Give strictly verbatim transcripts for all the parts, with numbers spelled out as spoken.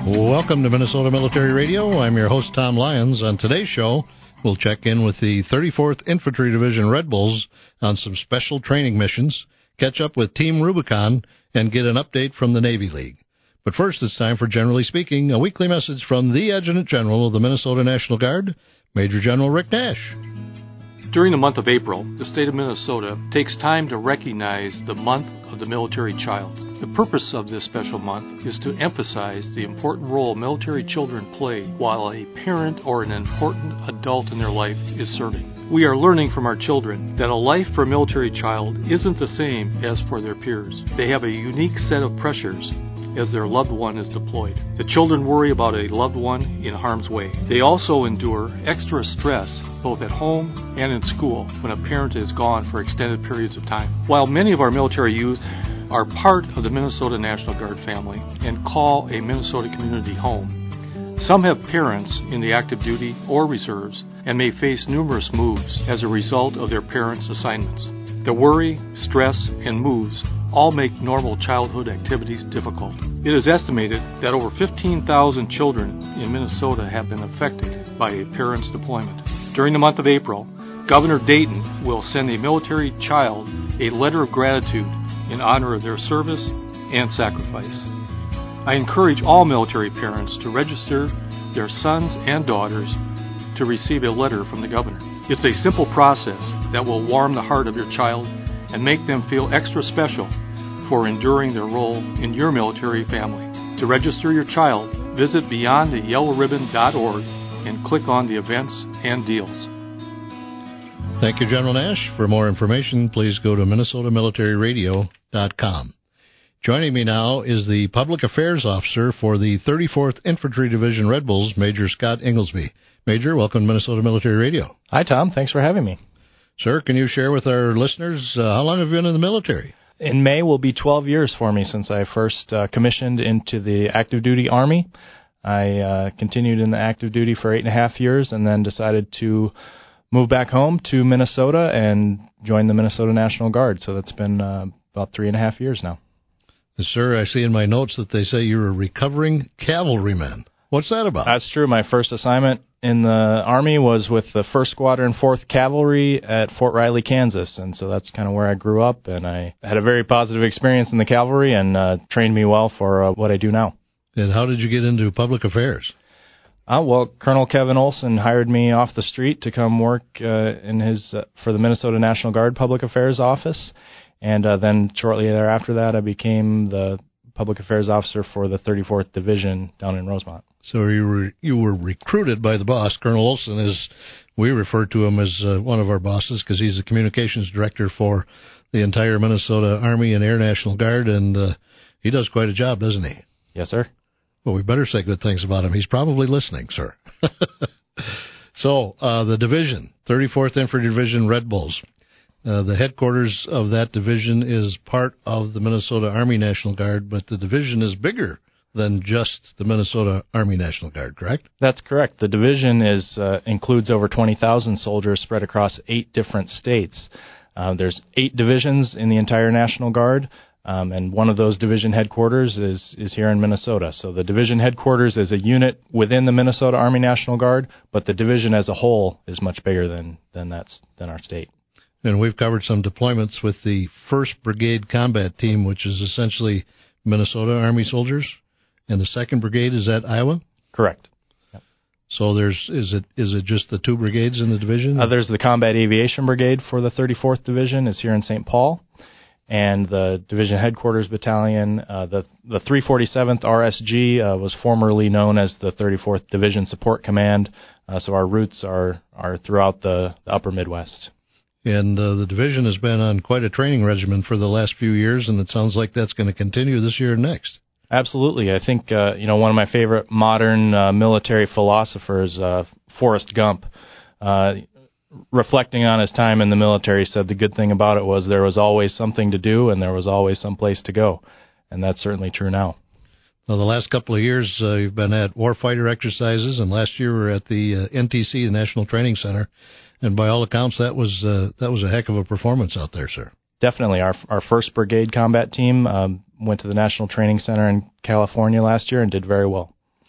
Welcome to Minnesota Military Radio. I'm your host, Tom Lyons. On today's show, we'll check in with the thirty-fourth Infantry Division Red Bulls on some special training missions, catch up with Team Rubicon, and get an update from the Navy League. But first, it's time for Generally Speaking, a weekly message from the Adjutant General of the Minnesota National Guard, Major General Rick Nash. During the month of April, the state of Minnesota takes time to recognize the month of the military child. The purpose of this special month is to emphasize the important role military children play while a parent or an important adult in their life is serving. We are learning from our children that a life for a military child isn't the same as for their peers. They have a unique set of pressures as their loved one is deployed. The children worry about a loved one in harm's way. They also endure extra stress both at home and in school when a parent is gone for extended periods of time. While many of our military youth are part of the Minnesota National Guard family and call a Minnesota community home, some have parents in the active duty or reserves and may face numerous moves as a result of their parents' assignments. The worry, stress, and moves all make normal childhood activities difficult. It is estimated that over fifteen thousand children in Minnesota have been affected by a parent's deployment. During the month of April, Governor Dayton will send a military child a letter of gratitude in honor of their service and sacrifice. I encourage all military parents to register their sons and daughters to receive a letter from the governor. It's a simple process that will warm the heart of your child and make them feel extra special for enduring their role in your military family. To register your child, visit beyond the yellow ribbon dot org and click on the events and deals. Thank you, General Nash. For more information, please go to Minnesota Military Radio dot com. Joining me now is the Public Affairs Officer for the thirty-fourth Infantry Division Red Bulls, Major Scott Inglesby. Major, welcome to Minnesota Military Radio. Hi, Tom. Thanks for having me. Sir, can you share with our listeners uh, how long have you been in the military? In May will be twelve years for me since I first uh, commissioned into the active duty Army. I uh, continued in the active duty for eight and a half years and then decided to move back home to Minnesota and join the Minnesota National Guard. So that's been uh, about three and a half years now. Yes, sir, I see in my notes that they say you're a recovering cavalryman. What's that about? That's true. My first assignment in the Army was with the first Squadron, fourth Cavalry at Fort Riley, Kansas. And so that's kind of where I grew up. And I had a very positive experience in the cavalry and uh, trained me well for uh, what I do now. And how did you get into public affairs? Uh, well, Colonel Kevin Olson hired me off the street to come work uh, in his uh, for the Minnesota National Guard Public Affairs Office. And uh, then shortly thereafter that, I became the Public Affairs Officer for the thirty-fourth Division down in Rosemont. So you were you were recruited by the boss. Colonel Olson is, we refer to him as uh, one of our bosses because he's the communications director for the entire Minnesota Army and Air National Guard, and uh, he does quite a job, doesn't he? Yes, sir. Well, we better say good things about him. He's probably listening, sir. So uh, the division, thirty-fourth Infantry Division Red Bulls. Uh, the headquarters of that division is part of the Minnesota Army National Guard, but the division is bigger than just the Minnesota Army National Guard, correct? That's correct. The division is uh, includes over twenty thousand soldiers spread across eight different states. Uh, there's eight divisions in the entire National Guard, um, and one of those division headquarters is, is here in Minnesota. So the division headquarters is a unit within the Minnesota Army National Guard, but the division as a whole is much bigger than, than, that's, than our state. And we've covered some deployments with the first Brigade Combat Team, which is essentially Minnesota Army soldiers. And the second Brigade is at Iowa? Correct. Yep. So there's is it is it just the two brigades in the division? Uh, there's the Combat Aviation Brigade for the thirty-fourth Division is here in Saint Paul. And the Division Headquarters Battalion, uh, the, the three forty-seventh R S G uh, was formerly known as the thirty-fourth Division Support Command. Uh, so our roots are, are throughout the, the upper Midwest. And uh, the division has been on quite a training regimen for the last few years, and it sounds like that's going to continue this year and next. Absolutely. I think, uh, you know, one of my favorite modern uh, military philosophers, uh, Forrest Gump, uh, reflecting on his time in the military, said the good thing about it was there was always something to do and there was always some place to go. And that's certainly true now. Well, the last couple of years, uh, you've been at warfighter exercises, and last year we were at the uh, N T C, the National Training Center. And by all accounts, that was uh, that was a heck of a performance out there, sir. Definitely. Our our first Brigade combat team um, went to the National Training Center in California last year and did very well.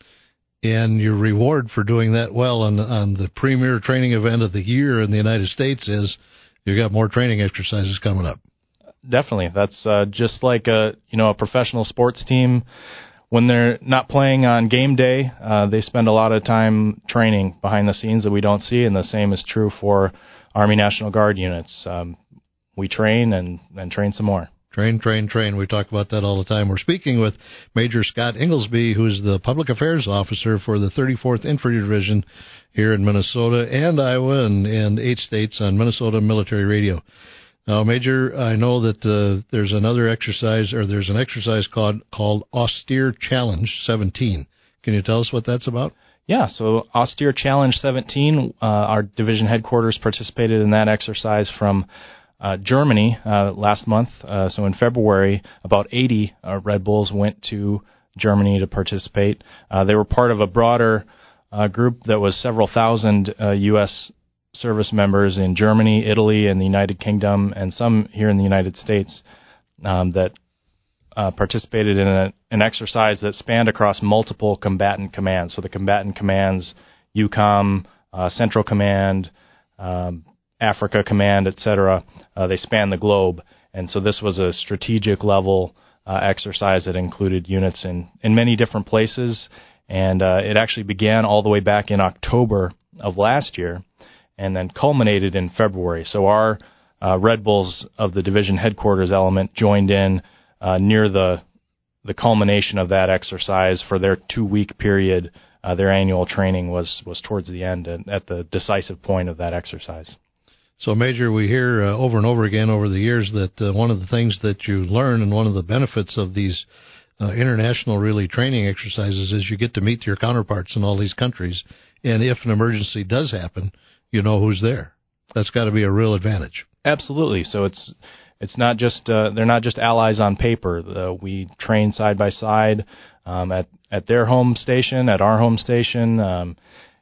And your reward for doing that well on, on the premier training event of the year in the United States is you got more training exercises coming up. Definitely. That's uh, just like a you know a professional sports team. When they're not playing on game day, uh, they spend a lot of time training behind the scenes that we don't see, and the same is true for Army National Guard units. Um, we train and, and train some more. Train, train, train. We talk about that all the time. We're speaking with Major Scott Inglesby, who is the Public Affairs Officer for the thirty-fourth Infantry Division here in Minnesota and Iowa and, and eight states on Minnesota Military Radio. Now, Major, I know that uh, there's another exercise, or there's an exercise called, called Austere Challenge seventeen. Can you tell us what that's about? Yeah, so Austere Challenge seventeen, uh, our division headquarters participated in that exercise from Uh, Germany uh, last month. Uh, so in February, about eighty uh, Red Bulls went to Germany to participate. Uh, they were part of a broader uh, group that was several thousand uh, U S service members in Germany, Italy, and the United Kingdom, and some here in the United States um, that uh, participated in a, an exercise that spanned across multiple combatant commands. So the combatant commands, U COM, uh, Central Command, um, Africa Command, et cetera, uh, they span the globe. And so this was a strategic level uh, exercise that included units in, in many different places. And uh, it actually began all the way back in October of last year and then culminated in February. So our uh, Red Bulls of the division headquarters element joined in uh, near the the culmination of that exercise for their two-week period. Uh, their annual training was, was towards the end and at the decisive point of that exercise. So, Major, we hear uh, over and over again over the years that uh, one of the things that you learn and one of the benefits of these uh, international, really, training exercises is you get to meet your counterparts in all these countries, and if an emergency does happen, you know who's there. That's got to be a real advantage. Absolutely. So it's it's not just uh, they're not just allies on paper. Uh, we train side by side um, at at their home station, at our home station. Um,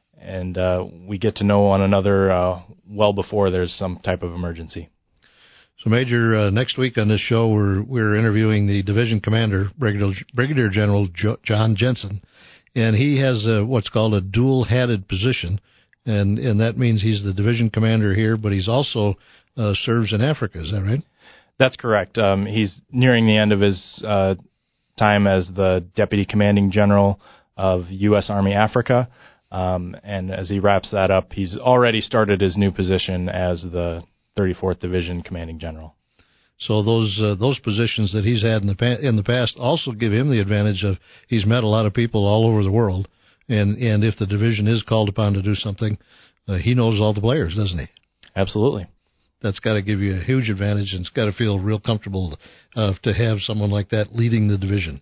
And uh, we get to know one another uh, well before there's some type of emergency. So, Major, uh, next week on this show, we're we're interviewing the division commander, Brigadier, Brigadier General jo- John Jensen, and he has a, what's called a dual-hatted position, and and that means he's the division commander here, but he's also uh, serves in Africa. Is that right? That's correct. Um, he's nearing the end of his uh, time as the Deputy Commanding General of U S Army Africa. Um, and as he wraps that up, he's already started his new position as the thirty-fourth Division Commanding General. So those uh, those positions that he's had in the pa- in the past also give him the advantage of he's met a lot of people all over the world, and, and if the division is called upon to do something, uh, he knows all the players, doesn't he? Absolutely. That's got to give you a huge advantage, and it's got to feel real comfortable uh, to have someone like that leading the division.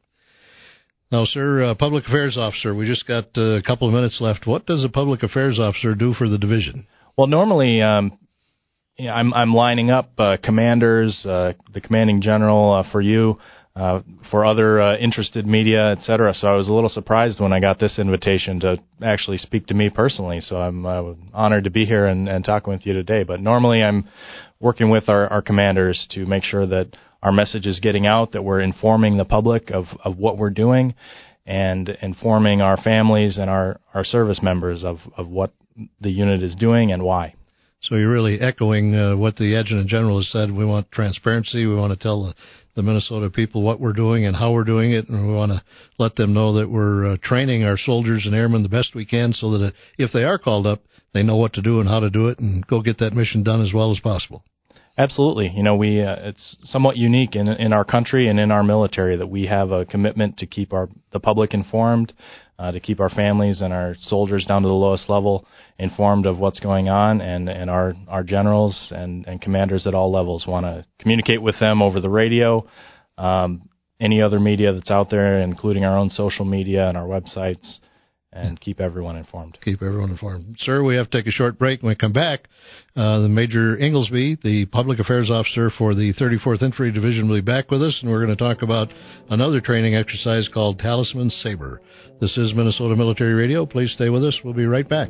Now, sir, uh, Public Affairs Officer, we just got uh, a couple of minutes left. What does a Public Affairs Officer do for the division? Well, normally um, you know, I'm, I'm lining up uh, commanders, uh, the commanding general uh, for you, uh, for other uh, interested media, et cetera. So I was a little surprised when I got this invitation to actually speak to me personally. So I'm uh, honored to be here and, and talking with you today. But normally I'm working with our, our commanders to make sure that our message is getting out, that we're informing the public of, of what we're doing and informing our families and our, our service members of, of what the unit is doing and why. So you're really echoing uh, what the Adjutant General has said. We want transparency. We want to tell the, the Minnesota people what we're doing and how we're doing it, and we want to let them know that we're uh, training our soldiers and airmen the best we can so that if they are called up, they know what to do and how to do it and go get that mission done as well as possible. Absolutely. You know, we uh, it's somewhat unique in in our country and in our military that we have a commitment to keep our the public informed, uh, to keep our families and our soldiers down to the lowest level informed of what's going on, and, and our, our generals and, and commanders at all levels want to communicate with them over the radio, um, any other media that's out there, including our own social media and our websites, and keep everyone informed. Keep everyone informed. Sir, we have to take a short break. When we come back, uh, the Major Inglesby, the Public Affairs Officer for the thirty-fourth Infantry Division, will be back with us, and we're going to talk about another training exercise called Talisman Sabre. This is Minnesota Military Radio. Please stay with us. We'll be right back.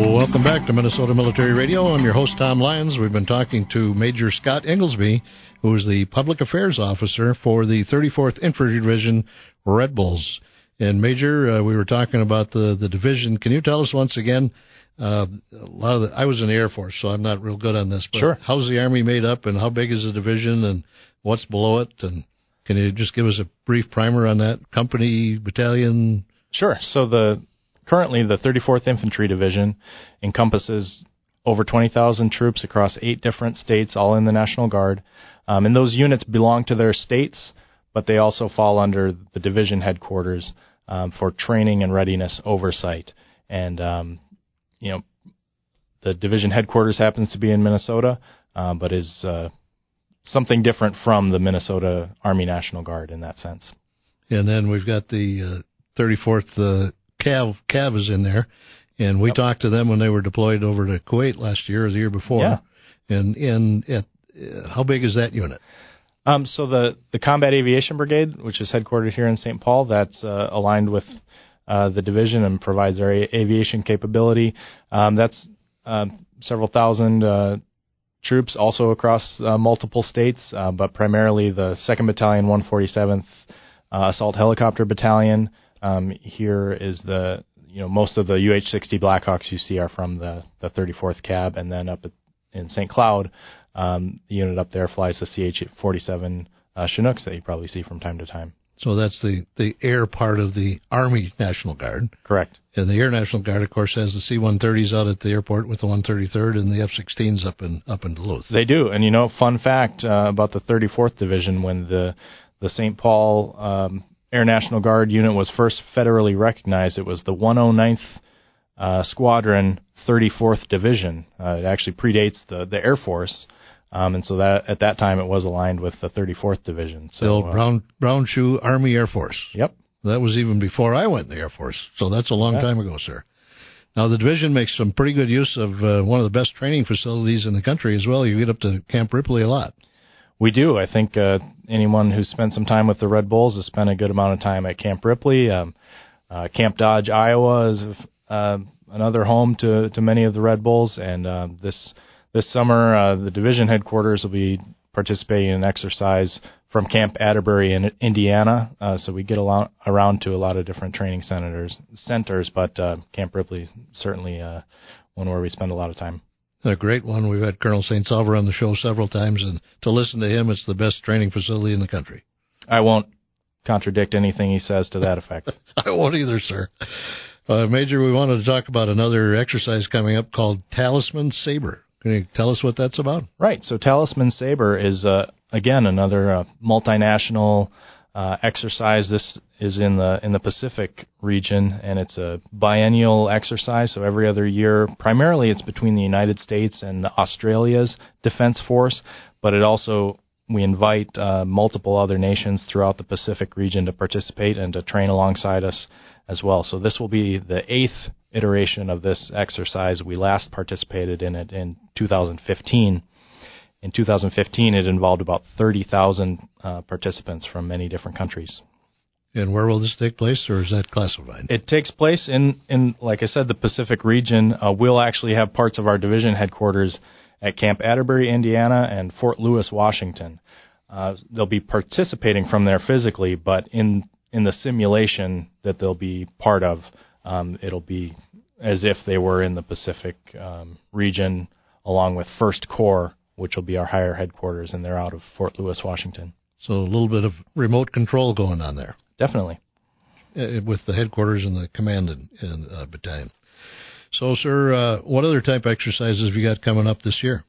Welcome back to Minnesota Military Radio. I'm your host, Tom Lyons. We've been talking to Major Scott Inglesby, who is the Public Affairs Officer for the thirty-fourth Infantry Division Red Bulls. And Major, uh, we were talking about the, the division. Can you tell us once again, uh, a lot of the, I was in the Air Force, so I'm not real good on this, but sure. How's the Army made up, and how big is the division, and what's below it? And can you just give us a brief primer on that? Company, battalion? Sure. So the currently the thirty-fourth Infantry Division encompasses over twenty thousand troops across eight different states, all in the National Guard. Um, and those units belong to their states, but they also fall under the division headquarters um, for training and readiness oversight. And, um, you know, the division headquarters happens to be in Minnesota, uh, but is uh, something different from the Minnesota Army National Guard in that sense. And then we've got the uh, thirty-fourth uh, Cav, Cav is in there, and we yep. talked to them when they were deployed over to Kuwait last year or the year before. Yeah. And, and at, uh, how big is that unit? Um, so the, the Combat Aviation Brigade, which is headquartered here in Saint Paul, that's uh, aligned with uh, the division and provides our a- aviation capability. Um, that's uh, several thousand uh, troops also across uh, multiple states, uh, but primarily the second Battalion, one forty-seventh uh, Assault Helicopter Battalion. Um, here is the, you know, most of the U H sixty Blackhawks you see are from the, the thirty-fourth Cab, and then up at, in Saint Cloud, Um, the unit up there flies the C H forty-seven uh, Chinooks that you probably see from time to time. So that's the, the air part of the Army National Guard. Correct. And the Air National Guard, of course, has the C one thirties out at the airport with the one thirty-third and the F sixteens up in up in Duluth. They do. And, you know, fun fact uh, about the thirty-fourth Division, when the, the Saint Paul um, Air National Guard unit was first federally recognized, it was the one oh ninth uh, Squadron thirty-fourth Division. Uh, it actually predates the, the Air Force. Um, and so that at that time it was aligned with the thirty-fourth Division. So the old uh, brown brown shoe Army Air Force. Yep. That was even before I went in the Air Force. So that's a long yeah. time ago, sir. Now the division makes some pretty good use of uh, one of the best training facilities in the country as well. You get up to Camp Ripley a lot. We do. I think uh, anyone who's spent some time with the Red Bulls has spent a good amount of time at Camp Ripley. Um, uh, Camp Dodge, Iowa is uh, another home to, to many of the Red Bulls, and uh, this this summer uh, the division headquarters will be participating in an exercise from Camp Atterbury in Indiana. Uh, so we get a lot, around to a lot of different training centers, centers but uh, Camp Ripley is certainly uh, one where we spend a lot of time. A great one. We've had Colonel Saint Salver on the show several times, and to listen to him, it's the best training facility in the country. I won't contradict anything he says to that effect. I won't either, sir. Uh, Major, we wanted to talk about another exercise coming up called Talisman Sabre. Can you tell us what that's about? Right. So Talisman Sabre is, uh, again, another uh, multinational uh, exercise. This is in the in the Pacific region, and it's a biennial exercise, so every other year. Primarily it's between the United States and Australia's Defense Force, but it also, we invite uh, multiple other nations throughout the Pacific region to participate and to train alongside us as well. So this will be the eighth iteration of this exercise. We last participated in it in two thousand fifteen. In two thousand fifteen, it involved about thirty thousand uh, participants from many different countries. And where will this take place, or is that classified? It takes place in, in like I said, the Pacific region. Uh, we'll actually have parts of our division headquarters at Camp Atterbury, Indiana, and Fort Lewis, Washington. Uh, they'll be participating from there physically, but in in the simulation that they'll be part of, um, it'll be as if they were in the Pacific um, region, along with First Corps, which will be our higher headquarters, and they're out of Fort Lewis, Washington. So a little bit of remote control going on there. Definitely. Uh, with the headquarters and the command and, and uh, battalion. So, sir, uh, what other type of exercises have you got coming up this year?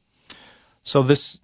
So this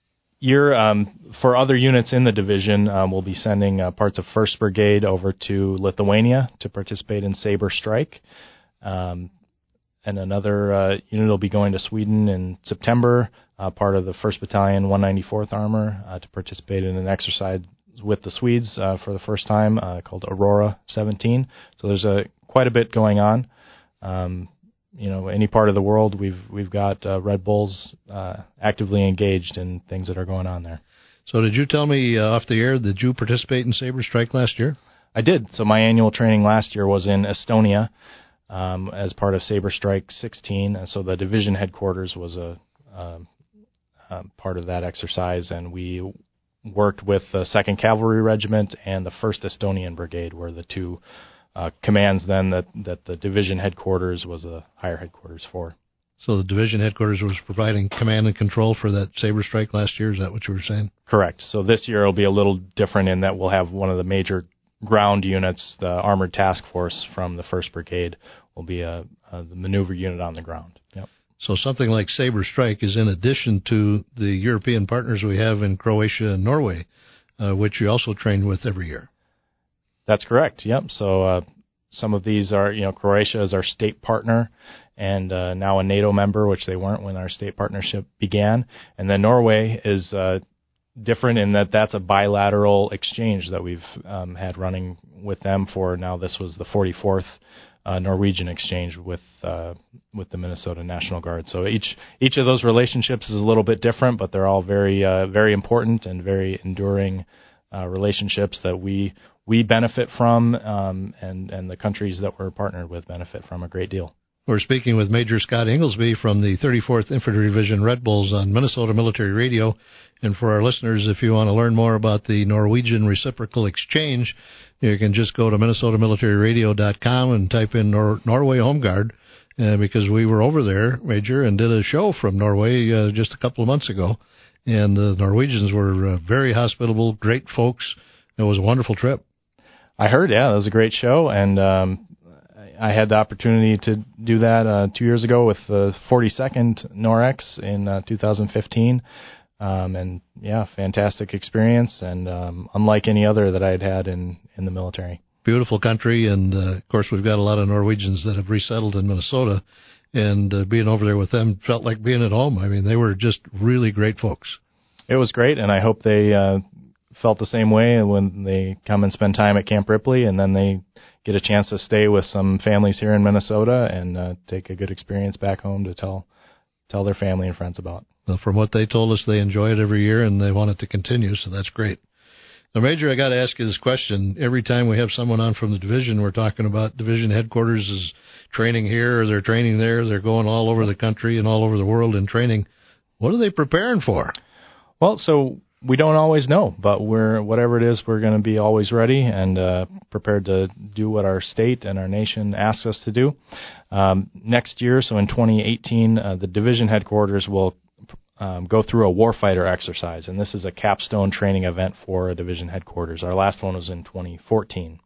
year, um, for other units in the division, um, we'll be sending uh, parts of first Brigade over to Lithuania to participate in Sabre Strike. Um, and another uh, unit will be going to Sweden in September, uh, part of the first Battalion, one ninety-fourth Armor, uh, to participate in an exercise with the Swedes uh, for the first time uh, called Aurora seventeen. So there's a quite a bit going on. Um, you know, any part of the world, we've we've got uh, Red Bulls uh, actively engaged in things that are going on there. So did you tell me uh, off the air, did you participate in Sabre Strike last year? I did. So my annual training last year was in Estonia. um, as part of Sabre Strike sixteen. And so the division headquarters was a, a, a part of that exercise, and we worked with the second Cavalry Regiment and the first Estonian Brigade were the two uh, commands then that, that the division headquarters was a higher headquarters for. So the division headquarters was providing command and control for that Sabre Strike last year. Is that what you were saying? Correct. So this year will be a little different in that we'll have one of the major ground units, the Armored Task Force from the first Brigade, will be a, a the maneuver unit on the ground. Yep. So something like Sabre Strike is in addition to the European partners we have in Croatia and Norway, uh, which you also train with every year. That's correct. Yep. So uh, some of these are, you know, Croatia is our state partner and uh, now a NATO member, which they weren't when our state partnership began. And then Norway is uh, different in that that's a bilateral exchange that we've um, had running with them for now. This was the forty-fourth uh, Norwegian exchange with uh, with the Minnesota National Guard. So each each of those relationships is a little bit different, but they're all very uh, very important and very enduring uh, relationships that we we benefit from, um, and and the countries that we're partnered with benefit from a great deal. We're speaking with Major Scott Inglesby from the thirty-fourth Infantry Division Red Bulls on Minnesota Military Radio. And for our listeners, if you want to learn more about the Norwegian Reciprocal Exchange, you can just go to minnesota military radio dot com and type in Nor- Norway Home Guard, uh, because we were over there, Major, and did a show from Norway uh, just a couple of months ago. And the Norwegians were uh, very hospitable, great folks. It was a wonderful trip. I heard, yeah, it was a great show, and um, I had the opportunity to do that uh, two years ago with the forty-second NOREX in uh, two thousand fifteen, um, and yeah, fantastic experience, and um, unlike any other that I had had in, in the military. Beautiful country, and uh, of course we've got a lot of Norwegians that have resettled in Minnesota, and uh, being over there with them felt like being at home. I mean, they were just really great folks. It was great, and I hope they uh, felt the same way when they come and spend time at Camp Ripley, and then they get a chance to stay with some families here in Minnesota and uh, take a good experience back home to tell tell their family and friends about. Well, from what they told us, they enjoy it every year, and they want it to continue, so that's great. Now, Major, I got to ask you this question. Every time we have someone on from the division, we're talking about division headquarters is training here, or they're training there, they're going all over the country and all over the world in training. What are they preparing for? Well, so we don't always know, but we're whatever it is, we're going to be always ready and uh, prepared to do what our state and our nation asks us to do. Um, next year, so in twenty eighteen, uh, the division headquarters will um, go through a warfighter exercise, and this is a capstone training event for a division headquarters. Our last one was in twenty fourteen,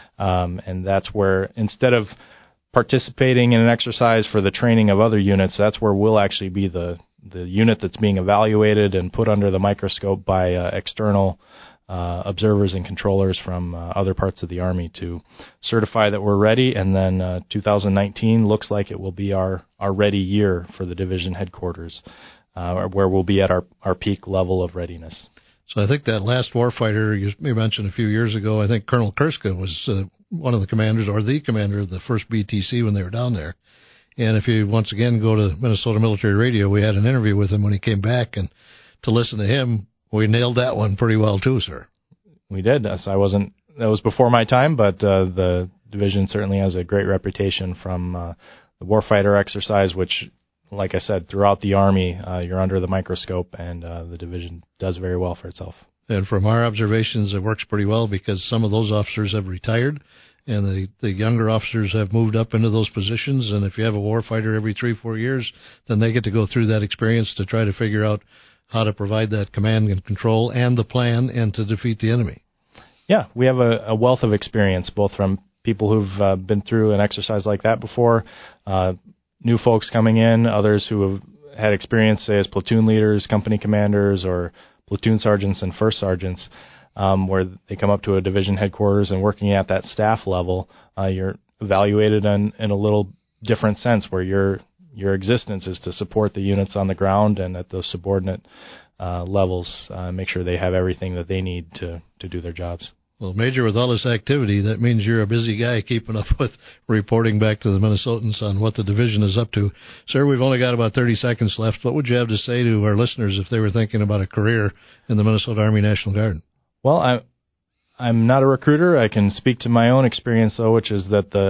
um, and that's where instead of participating in an exercise for the training of other units, that's where we'll actually be the the unit that's being evaluated and put under the microscope by uh, external uh, observers and controllers from uh, other parts of the Army to certify that we're ready. And then uh, two thousand nineteen looks like it will be our, our ready year for the division headquarters, uh, where we'll be at our, our peak level of readiness. So I think that last warfighter you mentioned a few years ago, I think Colonel Kurska was uh, one of the commanders or the commander of the first B T C when they were down there. And if you, once again, go to Minnesota Military Radio, we had an interview with him when he came back, and to listen to him, we nailed that one pretty well too, sir. We did. So I wasn't, that was before my time, but uh, the division certainly has a great reputation from uh, the warfighter exercise, which, like I said, throughout the Army, uh, you're under the microscope, and uh, the division does very well for itself. And from our observations, it works pretty well because some of those officers have retired, and the, the younger officers have moved up into those positions. And if you have a warfighter every three, four years, then they get to go through that experience to try to figure out how to provide that command and control and the plan and to defeat the enemy. Yeah, we have a, a wealth of experience, both from people who've uh, been through an exercise like that before, uh, new folks coming in, others who have had experience, say, as platoon leaders, company commanders, or platoon sergeants and first sergeants. Um, where they come up to a division headquarters and working at that staff level, uh, you're evaluated in, in a little different sense, where your your existence is to support the units on the ground and at those subordinate uh, levels, uh, make sure they have everything that they need to, to do their jobs. Well, Major, with all this activity, that means you're a busy guy keeping up with reporting back to the Minnesotans on what the division is up to. Sir, we've only got about thirty seconds left. What would you have to say to our listeners if they were thinking about a career in the Minnesota Army National Guard? Well, I, I'm not a recruiter. I can speak to my own experience, though, which is that the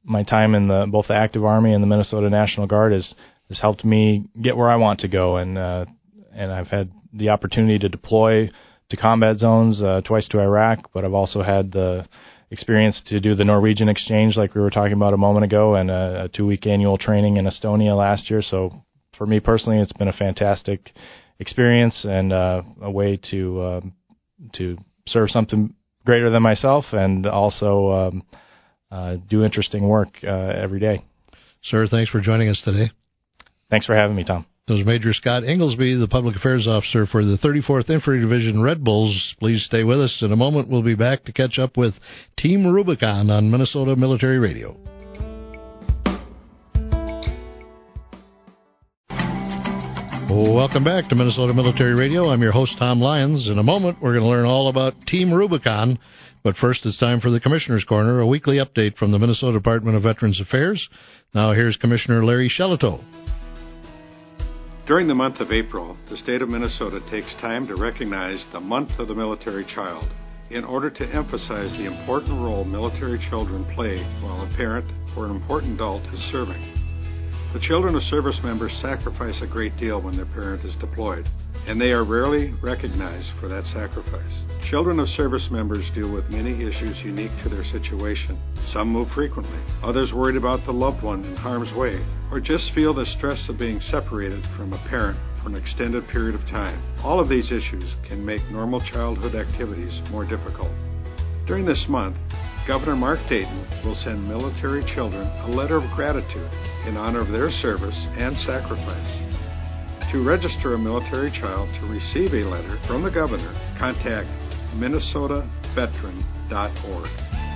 my time in the both the active Army and the Minnesota National Guard has has helped me get where I want to go, and uh, and I've had the opportunity to deploy to combat zones uh, twice to Iraq, but I've also had the experience to do the Norwegian exchange like we were talking about a moment ago, and a, a two-week annual training in Estonia last year. So for me personally, it's been a fantastic experience and uh, a way to um, to serve something greater than myself, and also um, uh, do interesting work uh, every day. Sir, thanks for joining us today. Thanks for having me, Tom. That was Major Scott Inglesby, the Public Affairs Officer for the thirty-fourth Infantry Division Red Bulls. Please stay with us. In a moment, we'll be back to catch up with Team Rubicon on Minnesota Military Radio. Welcome back to Minnesota Military Radio. I'm your host, Tom Lyons. In a moment, we're going to learn all about Team Rubicon. But first, it's time for the Commissioner's Corner, a weekly update from the Minnesota Department of Veterans Affairs. Now, here's Commissioner Larry Shelitow. During the month of April, the state of Minnesota takes time to recognize the Month of the Military Child in order to emphasize the important role military children play while a parent or an important adult is serving. The children of service members sacrifice a great deal when their parent is deployed, and they are rarely recognized for that sacrifice. Children of service members deal with many issues unique to their situation. Some move frequently, others worried about the loved one in harm's way, or just feel the stress of being separated from a parent for an extended period of time. All of these issues can make normal childhood activities more difficult. During this month, Governor Mark Dayton will send military children a letter of gratitude in honor of their service and sacrifice. To register a military child to receive a letter from the governor, contact minnesota veteran dot org.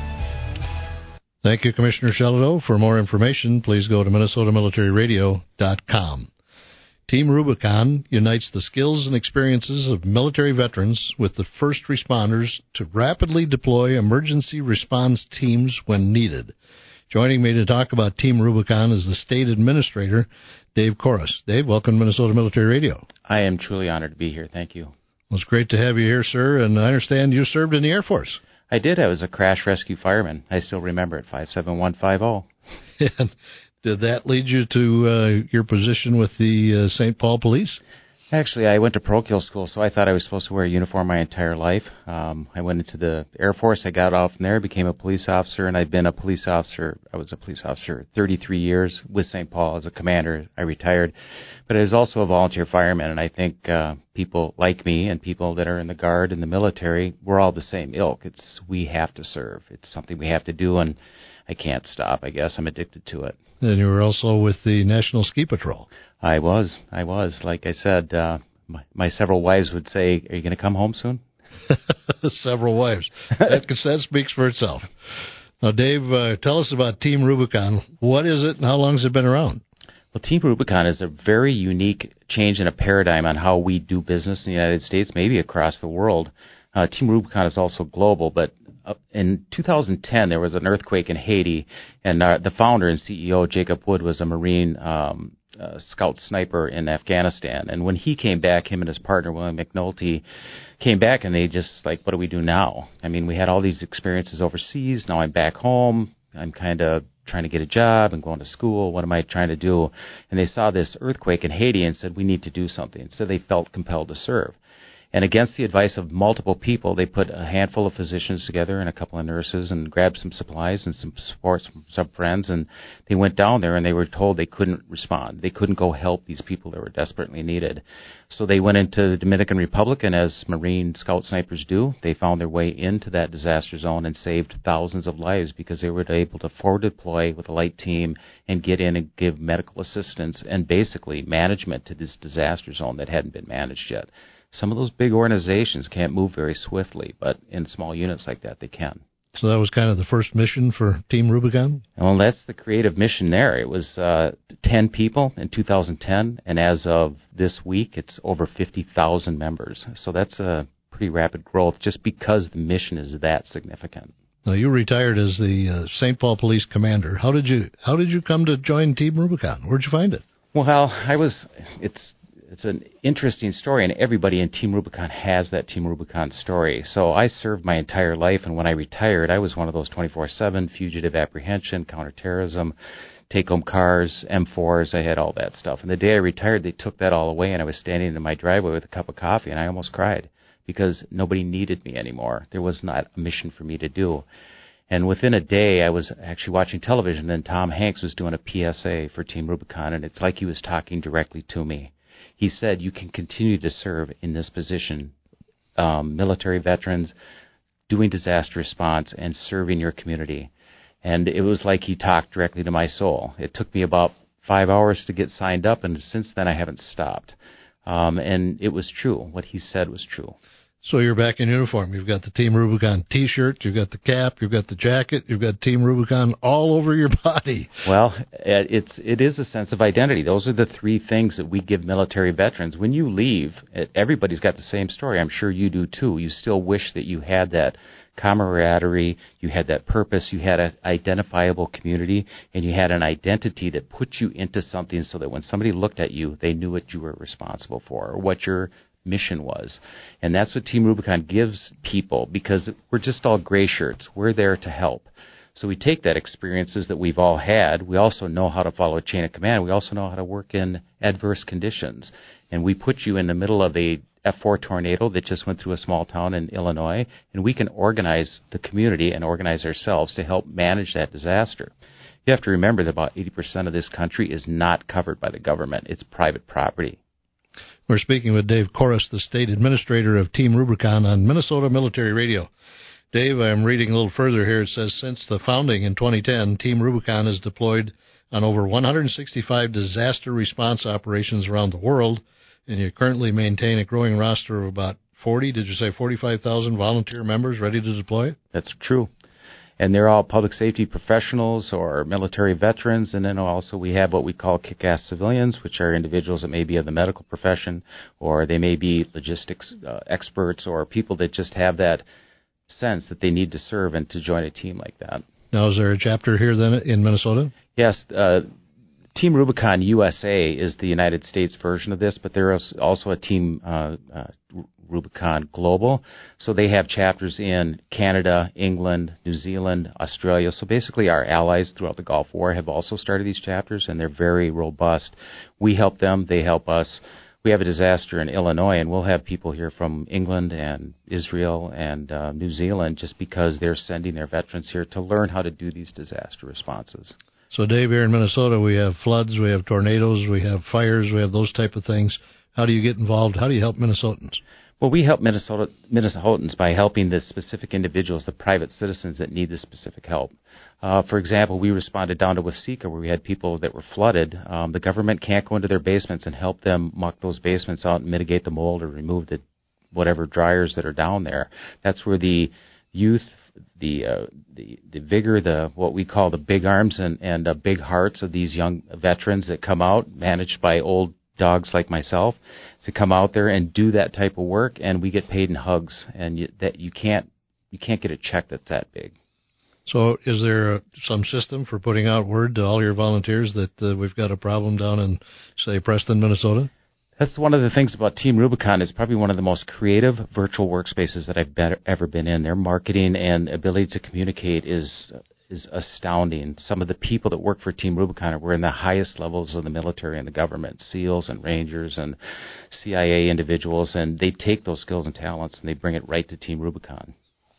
Thank you, Commissioner Shelitow. For more information, please go to minnesota military radio dot com. Team Rubicon unites the skills and experiences of military veterans with the first responders to rapidly deploy emergency response teams when needed. Joining me to talk about Team Rubicon is the State Administrator, Dave Korus. Dave, welcome to Minnesota Military Radio. I am truly honored to be here. Thank you. Well, it's great to have you here, sir, and I understand you served in the Air Force. I did. I was a crash rescue fireman. I still remember it, five seven one five zero. And did that lead you to uh, your position with the uh, Saint Paul Police? Actually, I went to parochial school, so I thought I was supposed to wear a uniform my entire life. Um, I went into the Air Force. I got out from there, became a police officer, and I've been a police officer. I was a police officer thirty-three years with Saint Paul as a commander. I retired. But I was also a volunteer fireman, and I think uh, people like me and people that are in the Guard and the military, we're all the same ilk. It's we have to serve. It's something we have to do, and I can't stop, I guess. I'm addicted to it. And you were also with the National Ski Patrol. I was. I was. Like I said, uh, my, my several wives would say, are you going to come home soon? Several wives. That, that speaks for itself. Now, Dave, uh, tell us about Team Rubicon. What is it and how long has it been around? Well, Team Rubicon is a very unique change in a paradigm on how we do business in the United States, maybe across the world. Uh, Team Rubicon is also global, but uh, in two thousand ten, there was an earthquake in Haiti, and uh, the founder and C E O, Jacob Wood, was a Marine um, uh, scout sniper in Afghanistan. And when he came back, him and his partner, William McNulty, came back, and they just, like, what do we do now? I mean, we had all these experiences overseas. Now I'm back home. I'm kind of trying to get a job and going to school. What am I trying to do? And they saw this earthquake in Haiti and said, we need to do something. So they felt compelled to serve. And against the advice of multiple people, they put a handful of physicians together and a couple of nurses and grabbed some supplies and some support from some friends. And they went down there and they were told they couldn't respond. They couldn't go help these people that were desperately needed. So they went into the Dominican Republic, and as Marine scout snipers do, they found their way into that disaster zone and saved thousands of lives because they were able to forward deploy with a light team and get in and give medical assistance and basically management to this disaster zone that hadn't been managed yet. Some of those big organizations can't move very swiftly, but in small units like that, they can. So that was kind of the first mission for Team Rubicon? Well, that's the creative mission there. It was uh, ten people in two thousand ten, and as of this week, it's over fifty thousand members. So that's a pretty rapid growth just because the mission is that significant. Now, you retired as the uh, Saint Paul Police Commander. How did you how did you come to join Team Rubicon? Where'd you find it? Well, I was, it's it's an interesting story, and everybody in Team Rubicon has that Team Rubicon story. So I served my entire life, and when I retired, I was one of those twenty-four seven fugitive apprehension, counterterrorism, take-home cars, M fours. I had all that stuff. And the day I retired, they took that all away, and I was standing in my driveway with a cup of coffee, and I almost cried because nobody needed me anymore. There was not a mission for me to do. And within a day, I was actually watching television, and Tom Hanks was doing a P S A for Team Rubicon, and it's like he was talking directly to me. He said, you can continue to serve in this position, um, military veterans, doing disaster response, and serving your community. And it was like he talked directly to my soul. It took me about five hours to get signed up, and since then I haven't stopped. Um, and it was true. What he said was true. So you're back in uniform. You've got the Team Rubicon T-shirt, you've got the cap, you've got the jacket, you've got Team Rubicon all over your body. Well, it's it is a sense of identity. Those are the three things that we give military veterans. When you leave, everybody's got the same story. I'm sure you do too. You still wish that you had that camaraderie, you had that purpose, you had an identifiable community, and you had an identity that put you into something so that when somebody looked at you, they knew what you were responsible for or what your mission was. And that's what Team Rubicon gives people, because we're just all gray shirts. We're there to help. So we take that experiences that we've all had. We also know how to follow a chain of command. We also know how to work in adverse conditions. And we put you in the middle of a F four tornado that just went through a small town in Illinois, and we can organize the community and organize ourselves to help manage that disaster. You have to remember that about eighty percent of this country is not covered by the government. It's private property. We're speaking with Dave Korus, the State Administrator of Team Rubicon on Minnesota Military Radio. Dave, I'm reading a little further here. It says, since the founding in twenty ten, Team Rubicon is deployed on over one hundred sixty-five disaster response operations around the world, and you currently maintain a growing roster of about forty, did you say forty-five thousand volunteer members ready to deploy? That's true. And they're all public safety professionals or military veterans. And then also we have what we call kick-ass civilians, which are individuals that may be of the medical profession, or they may be logistics uh, experts, or people that just have that sense that they need to serve and to join a team like that. Now, is there a chapter here then in Minnesota? Yes. Uh, Team Rubicon U S A is the United States version of this, but there is also a Team uh, uh, Rubicon Global. So they have chapters in Canada, England, New Zealand, Australia. So basically our allies throughout the Gulf War have also started these chapters, and they're very robust. We help them. They help us. We have a disaster in Illinois, and we'll have people here from England and Israel and uh, New Zealand just because they're sending their veterans here to learn how to do these disaster responses. So, Dave, here in Minnesota, we have floods, we have tornadoes, we have fires, we have those type of things. How do you get involved? How do you help Minnesotans? Well, we help Minnesota, Minnesotans by helping the specific individuals, the private citizens that need this specific help. Uh, for example, we responded down to Waseca where we had people that were flooded. Um, the government can't go into their basements and help them muck those basements out and mitigate the mold or remove the whatever dryers that are down there. That's where the youth, the uh, the the vigor, the what we call the big arms and and uh, big hearts of these young veterans that come out, managed by old dogs like myself, to come out there and do that type of work, and we get paid in hugs, and you, that you can't you can't get a check that's that big. So, is there a, some system for putting out word to all your volunteers that uh, we've got a problem down in, say, Preston, Minnesota? That's one of the things about Team Rubicon. Is probably one of the most creative virtual workspaces that I've been, ever been in. Their marketing and ability to communicate is is astounding. Some of the people that work for Team Rubicon were in the highest levels of the military and the government, SEALs and Rangers and C I A individuals, and they take those skills and talents and they bring it right to Team Rubicon.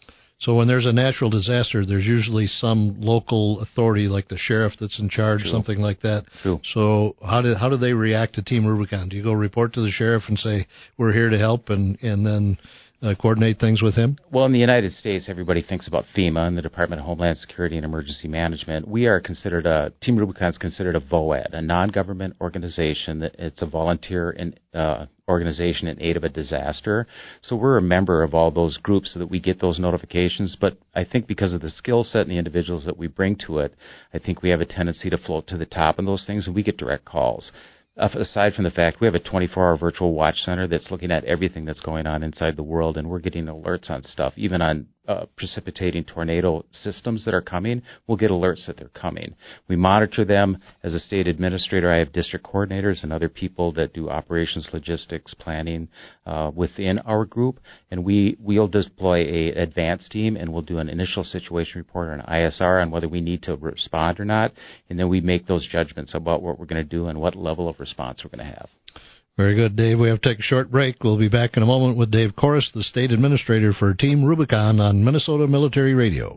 So when there's a natural disaster, there's usually some local authority, like the sheriff that's in charge, True. something like that. True. So how do how do they react to Team Rubicon? Do you go report to the sheriff and say, we're here to help, and, and then uh, coordinate things with him? Well, in the United States, everybody thinks about FEMA and the Department of Homeland Security and Emergency Management. We are considered a, Team Rubicon is considered a VOAD, a non-government organization. It's a volunteer in, uh, organization in aid of a disaster. So we're a member of all those groups so that we get those notifications. But I think because of the skill set and the individuals that we bring to it, I think we have a tendency to float to the top in those things, and we get direct calls. Uh, aside from the fact we have a twenty-four hour virtual watch center that's looking at everything that's going on inside the world, and we're getting alerts on stuff, even on uh, precipitating tornado systems that are coming, we'll get alerts that they're coming. We monitor them. As a state administrator, I have district coordinators and other people that do operations, logistics, planning uh, within our group, and we, we'll deploy a advanced team, and we'll do an initial situation report or an I S R on whether we need to respond or not, and then we make those judgments about what we're going to do and what level of response we're going to have. Very good, Dave. We have to take a short break. We'll be back in a moment with Dave Korus, the State Administrator for Team Rubicon on Minnesota Military Radio.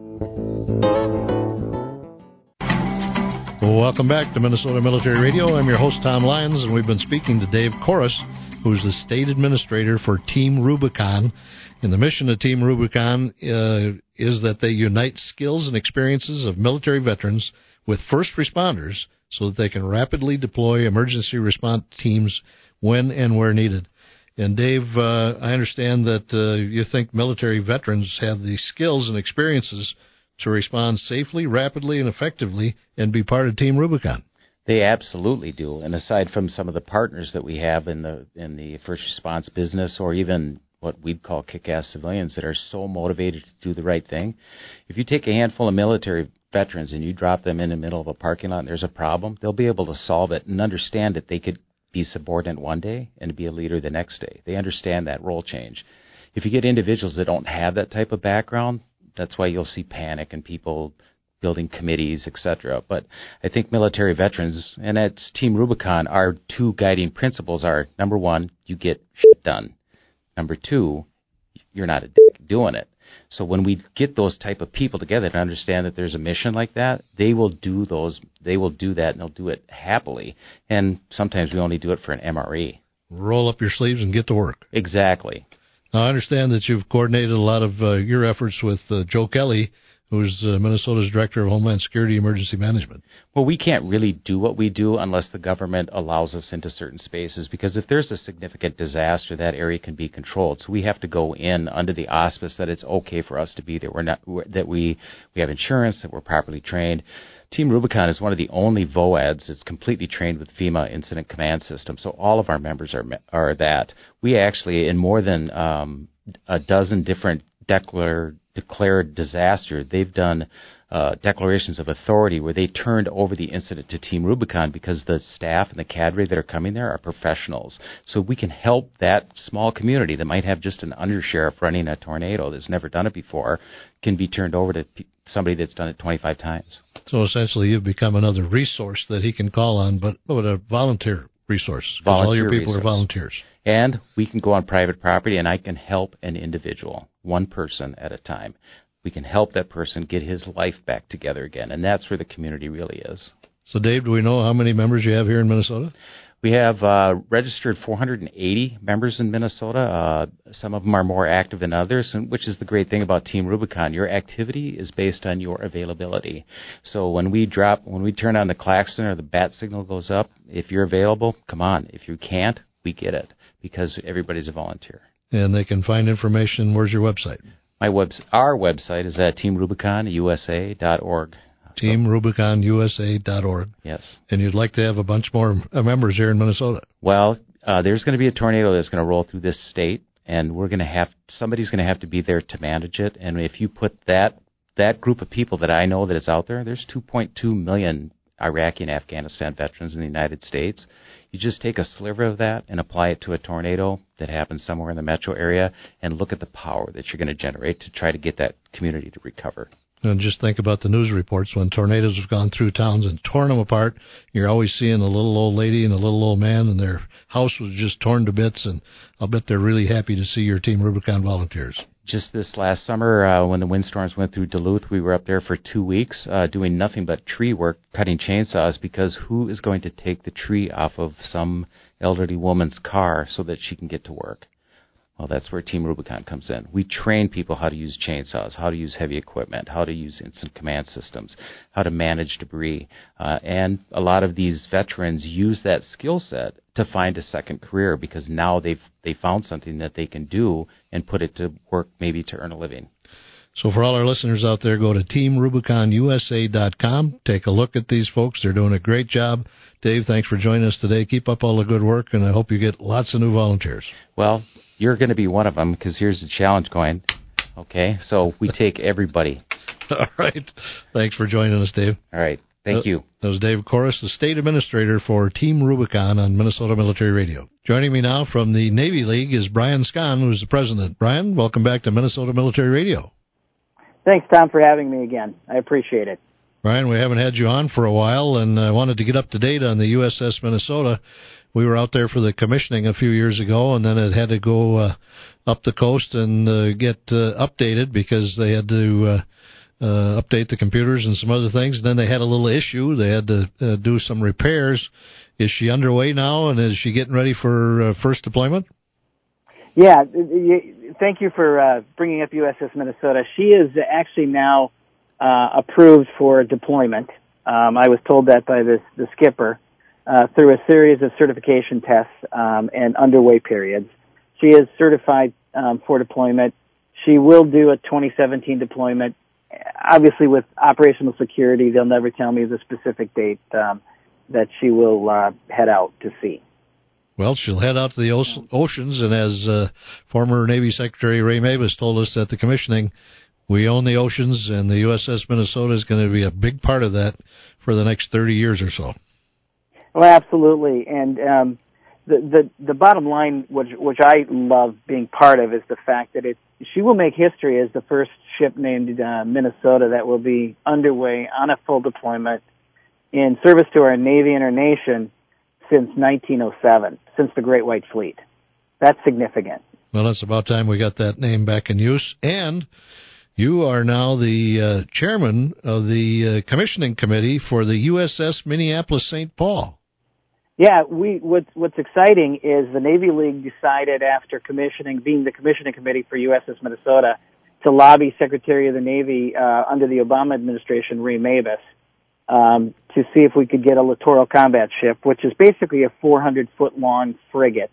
Welcome back to Minnesota Military Radio. I'm your host, Tom Lyons, and we've been speaking to Dave Korus, who's the State Administrator for Team Rubicon. And the mission of Team Rubicon uh, is that they unite skills and experiences of military veterans with first responders so that they can rapidly deploy emergency response teams when and where needed. And Dave, uh, I understand that uh, you think military veterans have the skills and experiences to respond safely, rapidly, and effectively and be part of Team Rubicon. They absolutely do. And aside from some of the partners that we have in the in the first response business, or even what we'd call kick-ass civilians that are so motivated to do the right thing, if you take a handful of military veterans and you drop them in the middle of a parking lot and there's a problem, they'll be able to solve it and understand that they could be subordinate one day and be a leader the next day. They understand that role change. If you get individuals that don't have that type of background, that's why you'll see panic and people building committees, et cetera. But I think military veterans, and that's Team Rubicon, our two guiding principles are, number one, you get shit done. Number two, you're not a dick doing it. So when we get those type of people together to understand that there's a mission like that, they will do those. They will do that, and they'll do it happily. And sometimes we only do it for an M R E. Roll up your sleeves and get to work. Exactly. Now, I understand that you've coordinated a lot of uh, your efforts with uh, Joe Kelly, who's uh, Minnesota's Director of Homeland Security Emergency Management. Well, we can't really do what we do unless the government allows us into certain spaces, because if there's a significant disaster, that area can be controlled. So we have to go in under the auspice that it's okay for us to be there. We're not that we we have insurance, that we're properly trained. Team Rubicon is one of the only V O A Ds that's completely trained with FEMA Incident Command System. So all of our members are are that. We actually, in more than um, a dozen different declared declared disaster, they've done uh, declarations of authority where they turned over the incident to Team Rubicon because the staff and the cadre that are coming there are professionals. So we can help that small community that might have just an undersheriff running a tornado that's never done it before, can be turned over to p- somebody that's done it twenty-five times. So essentially you've become another resource that he can call on, but, but a volunteer resource. Volunteer all your people resource. are volunteers. And we can go on private property, and I can help an individual, one person at a time. We can help that person get his life back together again, and that's where the community really is. So, Dave, do we know how many members you have here in Minnesota? We have uh, registered four hundred eighty members in Minnesota. Uh, some of them are more active than others, and which is the great thing about Team Rubicon. Your activity is based on your availability. So when we drop, when we turn on the klaxon or the bat signal goes up, if you're available, come on. If you can't, we get it, because everybody's a volunteer. And they can find information. Where's your website? My web, our website is at team rubicon u s a dot org. team rubicon u s a dot org. Yes. And you'd like to have a bunch more members here in Minnesota. Well, uh, there's going to be a tornado that's going to roll through this state, and we're going to have somebody's going to have to be there to manage it. And if you put that that group of people that I know that is out there, there's two point two million Iraqi and Afghanistan veterans in the United States. You just take a sliver of that and apply it to a tornado that happens somewhere in the metro area, and look at the power that you're going to generate to try to get that community to recover. And just think about the news reports when tornadoes have gone through towns and torn them apart. You're always seeing a little old lady and a little old man, and their house was just torn to bits, and I'll bet they're really happy to see your Team Rubicon volunteers. Just this last summer, uh, when the windstorms went through Duluth, we were up there for two weeks uh, doing nothing but tree work, cutting chainsaws, because who is going to take the tree off of some elderly woman's car so that she can get to work? Well, that's where Team Rubicon comes in. We train people how to use chainsaws, how to use heavy equipment, how to use instant command systems, how to manage debris. Uh, and a lot of these veterans use that skill set to find a second career, because now they've they found something that they can do and put it to work, maybe to earn a living. So for all our listeners out there, go to team rubicon u s a dot com. Take a look at these folks. They're doing a great job. Dave, thanks for joining us today. Keep up all the good work, and I hope you get lots of new volunteers. Well, you're going to be one of them, because here's the challenge going. okay? So we take everybody. All right. Thanks for joining us, Dave. All right. Thank you. That was Dave Corus, the State Administrator for Team Rubicon on Minnesota Military Radio. Joining me now from the Navy League is Brian Scahn, who's the president. Brian, welcome back to Minnesota Military Radio. Thanks, Tom, for having me again. I appreciate it. Brian, we haven't had you on for a while, and I wanted to get up to date on the U S S Minnesota. We were out there for the commissioning a few years ago, and then it had to go uh, up the coast and uh, get uh, updated because they had to uh, uh, update the computers and some other things. And then they had a little issue. They had to uh, do some repairs. Is she underway now, and is she getting ready for uh, first deployment? Yeah, thank you for uh, bringing up U S S Minnesota. She is actually now uh, approved for deployment. Um, I was told that by the, the skipper uh, through a series of certification tests um, and underway periods. She is certified um, for deployment. She will do a twenty seventeen deployment. Obviously, with operational security, they'll never tell me the specific date um, that she will uh, head out to sea. Well, she'll head out to the oceans, and as uh, former Navy Secretary Ray Mabus told us at the commissioning, we own the oceans, and the U S S Minnesota is going to be a big part of that for the next thirty years or so. Well, absolutely. And um, the, the the bottom line, which, which I love being part of, is the fact that it she will make history as the first ship named uh, Minnesota that will be underway on a full deployment in service to our Navy and our nation since nineteen oh seven, since the Great White Fleet. That's significant. Well, it's about time we got that name back in use. And you are now the uh, chairman of the uh, commissioning committee for the U S S Minneapolis Saint Paul. Yeah, we what's, what's exciting is the Navy League decided after commissioning, being the commissioning committee for U S S Minnesota, to lobby Secretary of the Navy uh, under the Obama administration, Ray Mabus, Um, to see if we could get a littoral combat ship, which is basically a four hundred foot long frigate,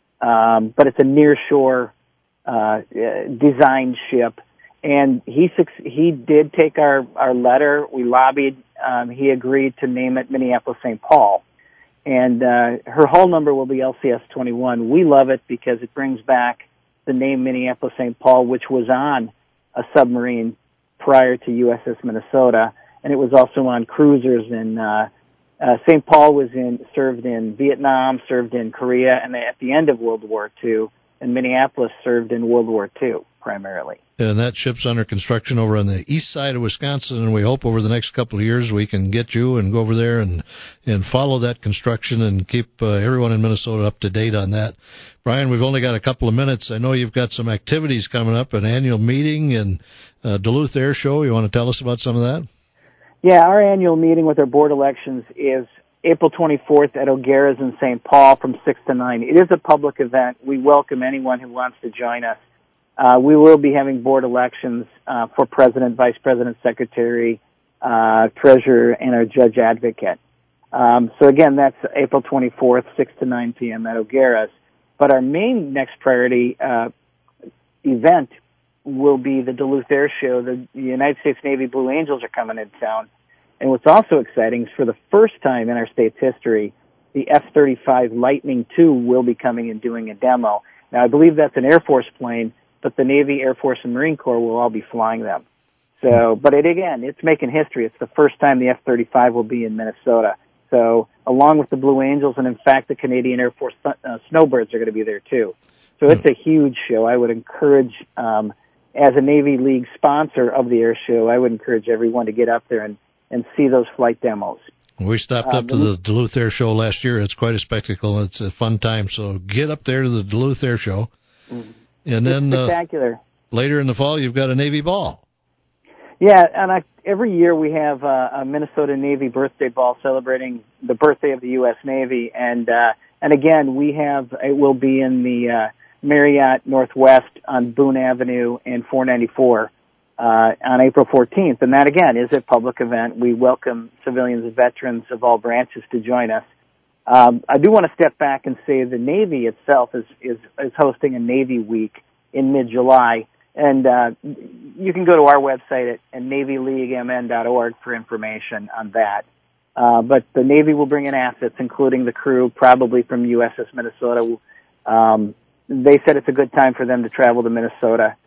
um, but it's a near-shore uh, designed ship. And he he did take our, our letter. We lobbied. Um, he agreed to name it Minneapolis Saint Paul. And uh, her hull number will be L C S twenty-one. We love it because it brings back the name Minneapolis Saint Paul, which was on a submarine prior to U S S Minnesota. And it was also on cruisers. And uh, uh, Saint Paul was in served in Vietnam, served in Korea, and at the end of World War Two. And Minneapolis served in World War Two primarily. And that ship's under construction over on the east side of Wisconsin, and we hope over the next couple of years we can get you and go over there and, and follow that construction and keep uh, everyone in Minnesota up to date on that. Brian, we've only got a couple of minutes. I know you've got some activities coming up, an annual meeting and uh, Duluth Air Show. You want to tell us about some of that? Yeah, our annual meeting with our board elections is April twenty-fourth at O'Gara's in Saint Paul from six to nine. It is a public event. We welcome anyone who wants to join us. Uh, we will be having board elections uh, for president, vice president, secretary, uh, treasurer, and our judge advocate. Um, so again, that's April twenty-fourth, six to nine p.m. at O'Gara's. But our main next priority uh, event will be the Duluth Air Show. The, the United States Navy Blue Angels are coming into town. And what's also exciting is for the first time in our state's history, the F thirty-five Lightning two will be coming and doing a demo. Now, I believe that's an Air Force plane, but the Navy, Air Force, and Marine Corps will all be flying them. So, but it, again, it's making history. It's the first time the F thirty-five will be in Minnesota. So, along with the Blue Angels, and in fact, the Canadian Air Force uh, Snowbirds are going to be there too. So it's a huge show. I would encourage, um, as a Navy League sponsor of the air show, I would encourage everyone to get up there and, and see those flight demos. We stopped up um, to the Duluth Air Show last year. It's quite a spectacle. It's a fun time. So get up there to the Duluth Air Show. Mm-hmm. And then uh, spectacular. Later in the fall, you've got a Navy ball. Yeah, and I, every year we have uh, a Minnesota Navy birthday ball celebrating the birthday of the U S Navy. And uh, and again, we have it will be in the uh, Marriott Northwest on Boone Avenue and four ninety-four uh, on April fourteenth. And that, again, is a public event. We welcome civilians and veterans of all branches to join us. Um, I do want to step back and say the Navy itself is, is, is hosting a Navy Week in mid-July. And uh, you can go to our website at, at navy league m n dot org for information on that. Uh, but the Navy will bring in assets, including the crew, probably from U S S Minnesota. Um, they said it's a good time for them to travel to Minnesota.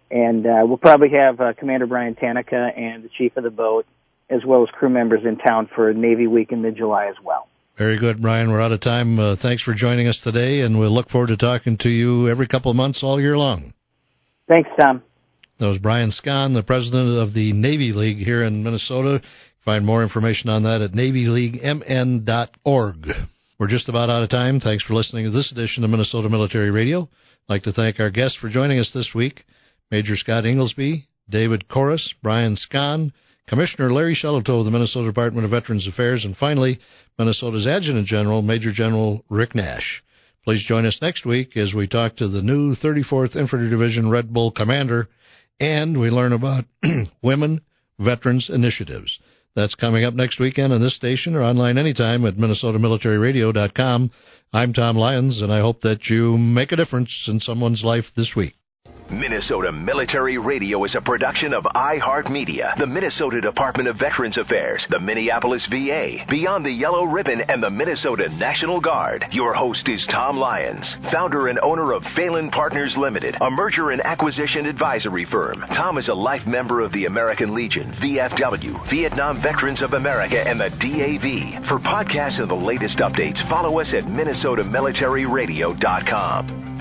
And uh, we'll probably have uh, Commander Brian Tanica and the chief of the boat, as well as crew members in town for Navy Week in mid-July as well. Very good, Brian. We're out of time. Uh, thanks for joining us today, and we'll look forward to talking to you every couple of months all year long. Thanks, Tom. That was Brian Scahn, the president of the Navy League here in Minnesota. Find more information on that at navy league m n dot org. We're just about out of time. Thanks for listening to this edition of Minnesota Military Radio. I'd like to thank our guests for joining us this week, Major Scott Inglesby, David Corus, Brian Scahn, Commissioner Larry Shelito of the Minnesota Department of Veterans Affairs, and finally, Minnesota's Adjutant General, Major General Rick Nash. Please join us next week as we talk to the new thirty-fourth Infantry Division Red Bull Commander, and we learn about Women Veterans Initiatives. That's coming up next weekend on this station or online anytime at minnesota military radio dot com. I'm Tom Lyons, and I hope that you make a difference in someone's life this week. Minnesota Military Radio is a production of iHeartMedia, the Minnesota Department of Veterans Affairs, the Minneapolis V A, Beyond the Yellow Ribbon, and the Minnesota National Guard. Your host is Tom Lyons, founder and owner of Phelan Partners Limited, a merger and acquisition advisory firm. Tom is a life member of the American Legion, V F W, Vietnam Veterans of America, and the D A V. For podcasts and the latest updates, follow us at minnesota military radio dot com.